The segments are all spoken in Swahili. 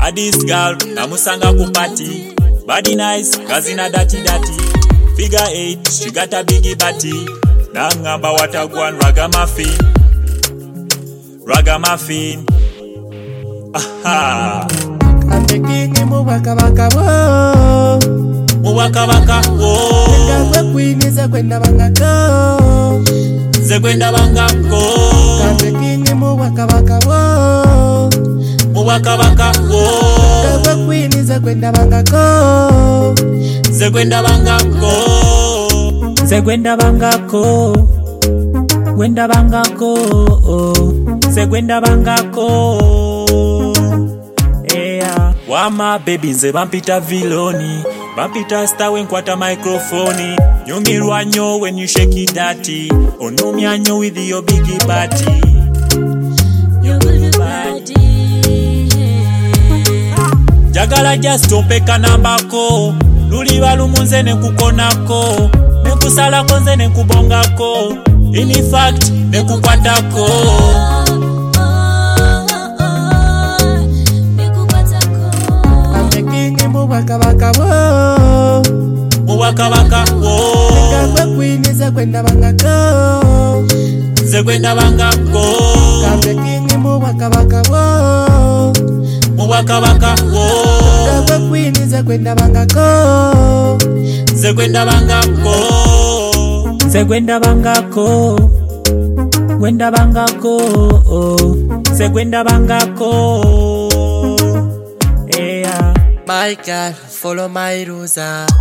This girl, namusanga kupati. Body nice, gazina dati. Figure 8, she got a biggie body. Nangamba watagwan ragamuffin. Aha. I'm the king mu waka wo. Nga queen zekwenda bangako. I'm the king mu waka wo. Nga queen zekwenda bangako. Zekwenda bangako. Yeah. Wama baby nze bampita viloni. Bampita star when kwata microphone. Nyumirwa nyo when you shake it dirty. Onumya nyo with your biggie body. Jagala just ompeka nambako. Luli balumunze nekukonako. Nekusala konze nekubongako. In fact nekukwatako. I'm the king mu waka wo. Nga queen zekwenda bangako. I'm the king mu waka wo. Nga queen zekwenda bangako. Zekwenda bangako. Yeah. My girl, follow my rules.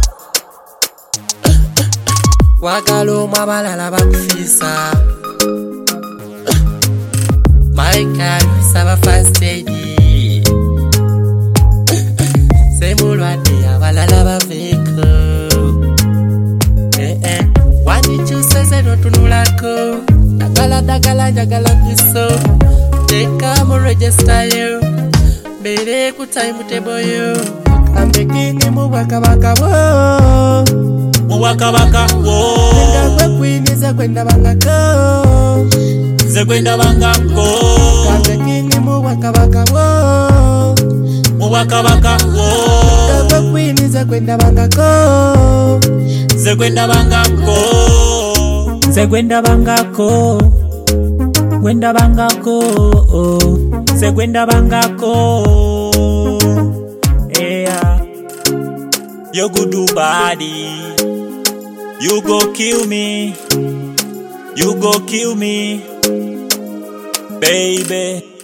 Wagalo mabalala bakufisa. My girl, saba first lady. Semulwade abalala baveko. Wandikyusa notunulako. Dagala piso. Teka mu register you. Bere ku time table you. I'm the king mu waka wo. Nga queen zekwenda bangako. I'm the king mu waka wo. Nga queen zekwenda bangako. Zekwenda bangako. Yeah. You go do body. You go kill me, baby.